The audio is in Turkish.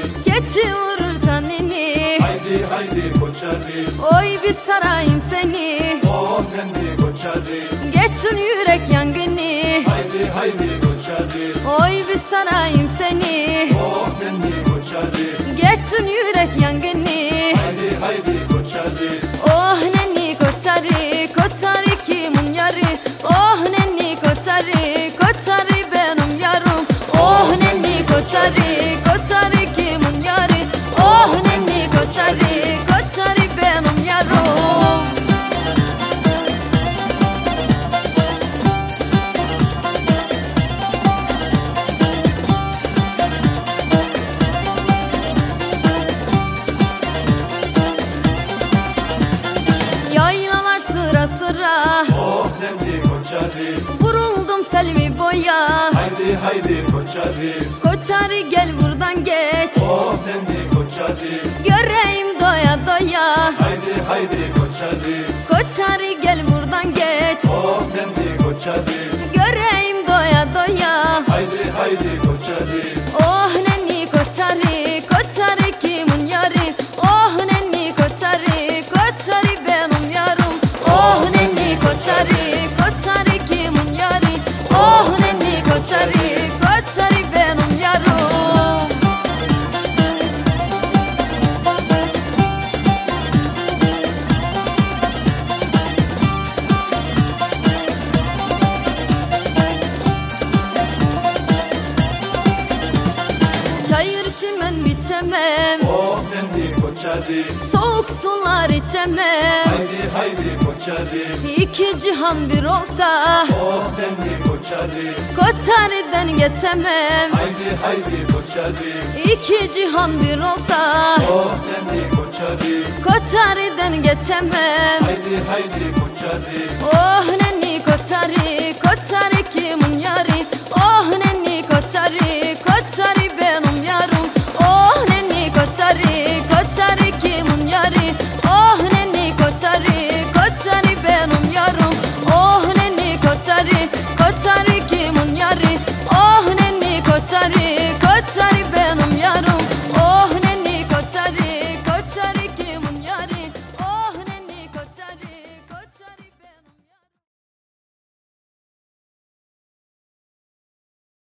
keçi vurur tanini. Haydi haydi koçarı, Oy bir sarayım seni, oh nendi koçarı. geçsin yürek yangını. Haydi haydi koçarı, Oy bir sarayım seni, oh nendi koçarı. geçsin yürek yangını. Haydi haydi koçarı, Oh nenni koçarı, koçarı kimin yarı? Oh nenni koçarı, koçarı benim yarım. Oh nenni koçarı, koçarı kimin yarı? Oh nenni koçarı, koçarı benim yarım. Yaylalar sıra sıra, oh nendi koçarı. vuruldum selvi boya. Haydi haydi koçarı, Koçarı gel buradan geç, oh nendi koçarı. göreyim doya doya. Haydi haydi koçarı, Koçarı gel buradan geç, oh nendi koçarı. göreyim doya doya. Haydi haydi koçarı, Oh nenni koçarı, koçarı kimin yarı? Oh nenni koçarı, koçarı benim yarım. Oh nenni koçarı, koçarı kimin yarı? Oh nenni koçarı, koçarı benim yarım. Çayır çimen biçemem, oh nendi koçarı. soğuk sular içemem. Haydi haydi koçarı, İki cihan bir olsa, oh nendi koçarı. Koçarı'dan geçemem. Haydi haydi koçarı, İki cihan bir olsa, oh nendi koçarı. Koçarı'dan geçemem. Haydi haydi koçarı, Oh nenni koçarı, koçarı kimin